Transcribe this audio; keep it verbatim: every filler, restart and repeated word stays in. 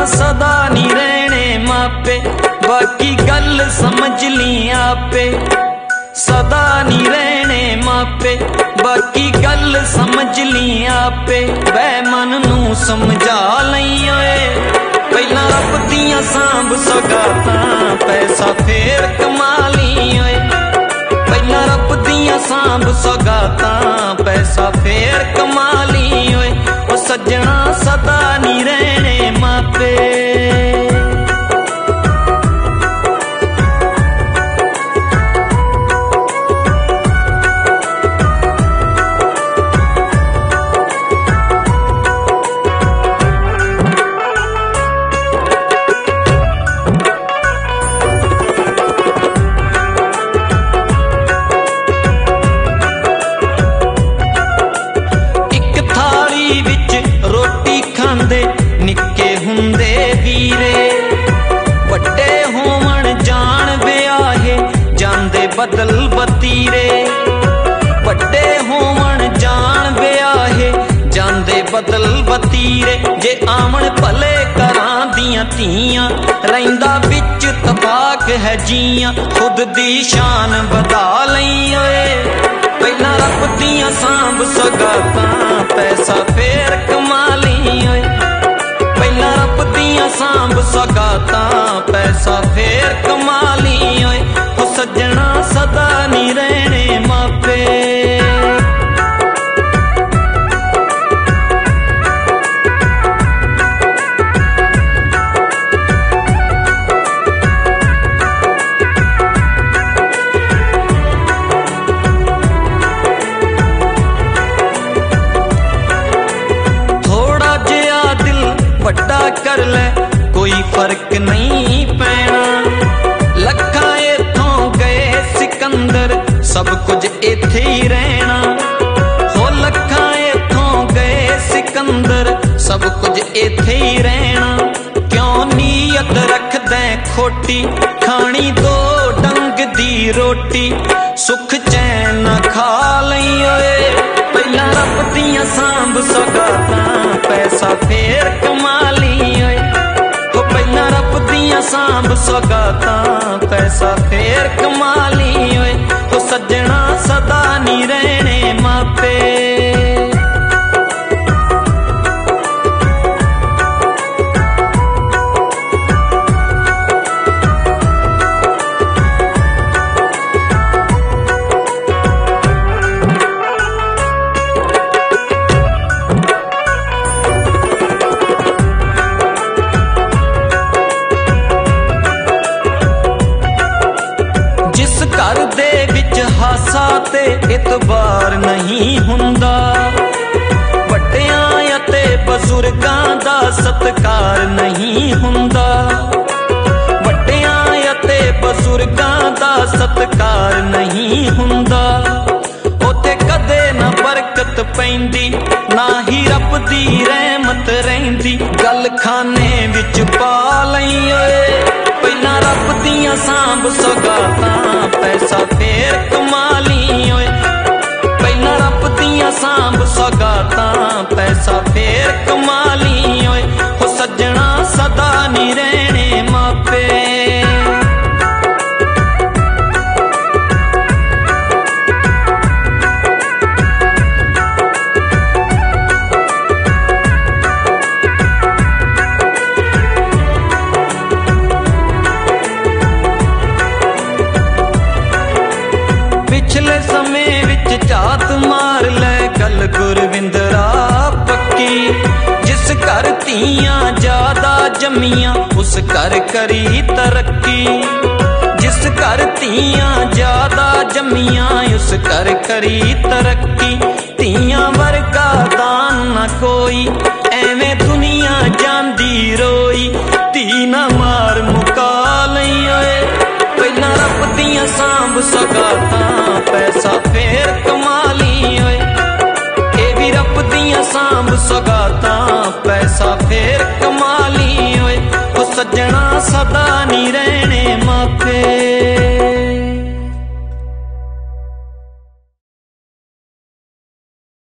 सदा नी रहने मापे, बाकी गल समझ ली आपे। सदा नी रहने मापे, बाकी गल समझ ली आपे। वै मन नू समझा लई ओए, पहला रब दियां सांभ सौगातां, पैसा फेर कमा ली ओए। पहला रब दियां सांभ सौगातां, पैसा फेर कमा ली ओए। ओ सज्जणा सदा नी रहने मापे। निक्के हुंदे वीरे, वड्डे होवन जान ब्याहे, जांदे बदल बतीरे। वड्डे होवन जान ब्याहे, जांदे बदल बतीरे। जे आमन भले घरां दियां धीआं, रहिंदा विच तबाक है जियां। खुद दी शान बधा लई ओए, पहला रब दियां सांभ सौगातां, पैसा फेर कमा ली ओए। पहला रब दियां सांभ सौगातां, पैसा फेर कमा ली ओए। ओ सज्जणा सदा नी रहने मापे। वड्डा कर ले कोई फर्क नहीं पैना, लखा इथों गए सिकंदर, सब कुछ इथे ही रहना। हो लखा इथों गए सिकंदर, सब कुछ इथे ही रहना। क्यों नीयत रख दे खोटी, खानी दो डंग दी रोटी। सुख चैन खा लई ओए, पहला रब दियां सांभ सौगातां, पैसा फेर कमा ली ओए। हो पहला रब दियां सांभ सौगातां, पैसा फेर कमा ली ओए। हो सज्जणा सदा नी रहने मापे। घर दे विच हासा ते इतबार नहीं हुंदा, वड्डियां अते बजुर्गां दा सत्कार नहीं हुंदा। वड्डियां अते बजुर्गां दा सत्कार नहीं हुंदा। ओते कदे ना बरकत पैंदी, ना ही रब दी रहमत रहिंदी। गल खाने विच पा लई ओए, पहला रब दियां सांभ सौगातां, पैसा फेर कमा ली ओए। पहला रब दियां सांभ सौगातां, पैसा फेर कमा ली ओए। हो सज्जणा सदा नी रहने मापे। पिछले समय विच झात मार ले गल गुरविंदरा पक्की। जिस घर धीआं ज्यादा जम्मियां, उस घर करी तरक्की। जिस घर धीआं ज्यादा जम्मियां, उस घर करी तरक्की। धीआं वर्गा दान न कोई, एवें दुनिया जांदी रोई। धी ना मार मुका लई ओए, पहला रब दियां सांभ सौगातां, पैसा फेर कमा ली ओए। ए भी रब दियां सांभ सौगातां, पैसा फेर कमा ली ओए। ओ सज्जणा सदा